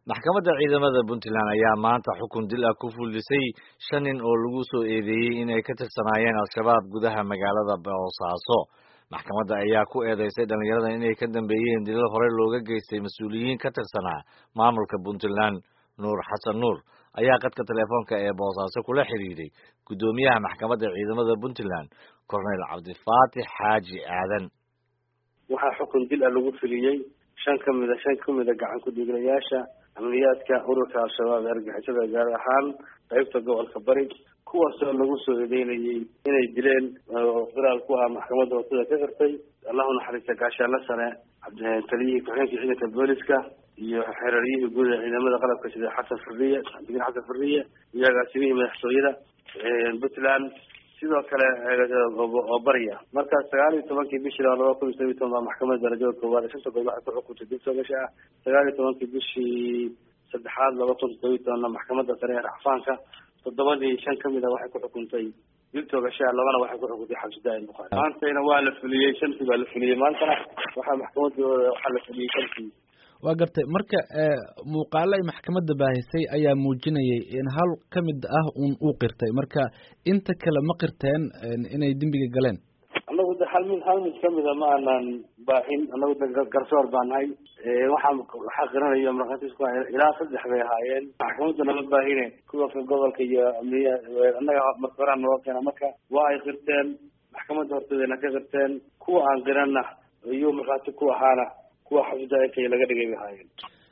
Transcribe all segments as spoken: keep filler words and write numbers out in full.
maxkamadda ciidamada Puntland ayaa maanta xukun dil ah ku fulisay shan nin oo lagu soo eedeeyay inay ka tirsanaayeen al-shabaab gudaha magaalada Boosaaso. Maxkamadda ayaa ku eedeysay dhalinyarada inay ka dambeeyeen dilal hore looga geystay mas'uuliyiin ka tirsanaa maamulka Puntland. Nuur Xasan Nuur ayaa qadka telefoonka ee Boosaaso kula xiriiray gudoomiyaha maxkamadda ciidamada Puntland, Korneyl Cabdifaatix Xaaji Aadan. waxaa xukun dil ah lagu fuliyay shan ka mid ah shan ka mid ah gacan ku dhiiglayaasha amniyaadka ururka al-shabaab ee argagixisada gaar ahaan qaybta gobolka bari, kuwaasoo lagu soo eedeynayay inay dileen oo firaal ku ah maxkamadda wadada ka qirtay. allahu naxariista gaashaanle sare taliyihii ku-xigeenka ciidanka booliska iyo xereeryihii guud ee ciidamada qalabka sida xasan fariye cabdiqani xasan fariye iyo agaasimihii madaxtooyada Puntland sidoo kale oo bariya. markaas sagaal iyo tobankii bishii laba kun iyo toban iyo toban baa maxkamadda darajada koowaad ee shanta gobol waxay ku xukuntay dil toogasho ah. sagaal iyo tobankii bishii saddexaad laba kun iyo toban iyo toban maxkamadda sare ee racfaanka toddobadii shan kamid ah waxay ku xukuntay dil toogasho ah, labana waxay ku xukuntay xabsi daa'im buqaari. maantayna waa la fuliyey, shantii baa la fuliyey. maantana waxaa maxkamaddooda waxaa la fuliyey shantii. waa gartay marka muuqaalo ay maxkamadda baahisay ayaa muujinayay in hal ka mid ah uun uu qirtay, marka inta kale ma qirteen inay dembiga galeen? annagu de hal mid hal mid kamid a ma aanan baahin. annagu de garsoor baa nahay, waxaa waxaa qiranayo markhaatiis ku ilaa saddex bay ahaayeen. maxkamadda nama baahine kuwa gobolka iyo amniya annaga marka horaan noo keena, marka waa ay qirteen maxkamadda horteedana ka qirteen. kuwa aan qiranna iyo markhaati ku ahaana kuwa xabsidaainkay laga dhigay bay ahaayeen.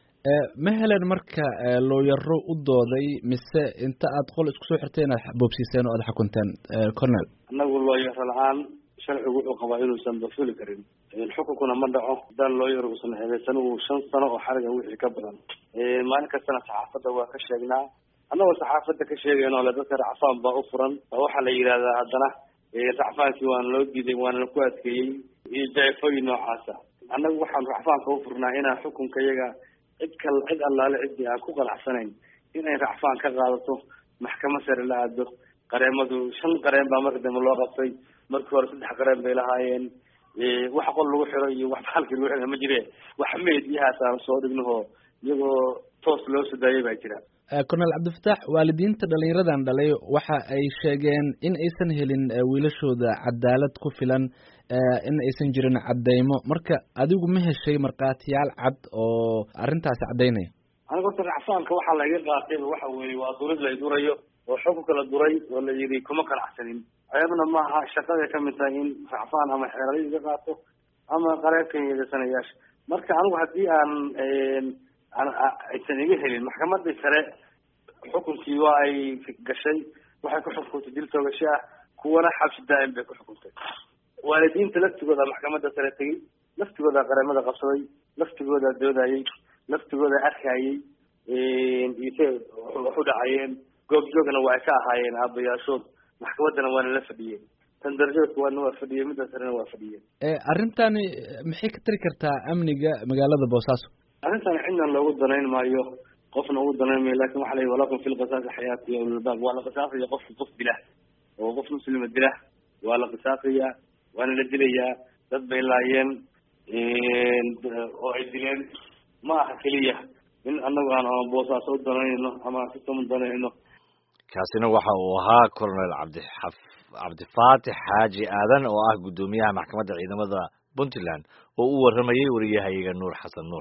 ma helen marka looyaro u dooday mise inta aad qol isku soo xirteen aad boobsiiseen oo aad xukunteen cornel? annagu looyaro la-aan sharcigu wuxuu qabaa inuusan bafuli karin, xukunkuna ma dhaco hadaan looyar uusan eedeysan uu shan sano oo xariga wixii ka badan. maalin kastana saxaafadda waa ka sheegnaa, annagoo saxaafadda ka sheegayno le dadka racfaan baa u furan oo waxaa la yidhahdaa haddana racfaankii waana loo diiday waana ku adkeeyey iyo jaifooyin noocaasa. annagu waxaan racfaanka u furnaa inaan xukunka iyaga cid kal cid allaale ciddii aan ku qanacsanayn inay racfaan ka qaadato maxkamad sare la aado. qareemadu shan qareen baa marka dambe loo qabtay, markii hore saddex qareen bay lahaayeen. wax qol lagu xiro iyo wax halkii lagu xiro ma jire, wax meediyahaas aan soo dhignaho iyagoo toos loo soo daayay baa jira. cornel cabdifataax, waalidiinta dhalinyaradan dhalay waxa ay sheegeen in aysan helin wiilashooda cadaalad ku filan, in aysan jirin cadeymo. marka adigu ma heshay markhaatiyaal cad oo arrintaasi caddaynaya? aniga horta racfaanka waxaa laga qaatay waxa weeye waa durid la durayo oo xukunka la duray oo la yidhi kuma qanacsanin. ayaduna maaha shaqaday kamid tahay in racfaan ama xeelado iga qaato ama qareebkan yeedasanayaasha. marka anigu haddii aan aysan iga helin, maxkamadii sare xukunkii waa ay gashay, waxay ku xukuntay dil toogasho ah, kuwana xabsi daa'im bay ku xukuntay. waalidiinta laftigooda maxkamadda sare tegey, laftigooda qareemada qabsaday, laftigooda doodayay, laftigooda arkayay ise waxu dhacayeen, goobjoogna waa ay ka ahaayeen aabayaashood. maxkamaddana waana la fadhiyeen, tan darajada kuwaadna waa fadhiyeen, midda sarena waa fadhiyeen. arrintani maxay ka tari kartaa amniga magaalada Boosaaso? arrintan cidna loogu danayn maayo, qofna ugu danayn maayo, lakin waxa la yidhi walakum fil qisaasi xayaati ya ulil albaab. waa la qisaasaya qofki qof dila oo qof muslima dila, waa la qisaasaya, waana la dilayaa. dad bay laayeen oo ay dileen. ma aha keliya in anagu aan Boosaaso u danayno ama sistam u danayno. kaasina waxa uu ahaa Korneyl Cabdixaf Cabdifaatix Xaaji Aadan oo ah gudoomiyaha maxkamadda ciidamada Puntland oo u waramayay wariyahayaga Nuur Xasan Nuur.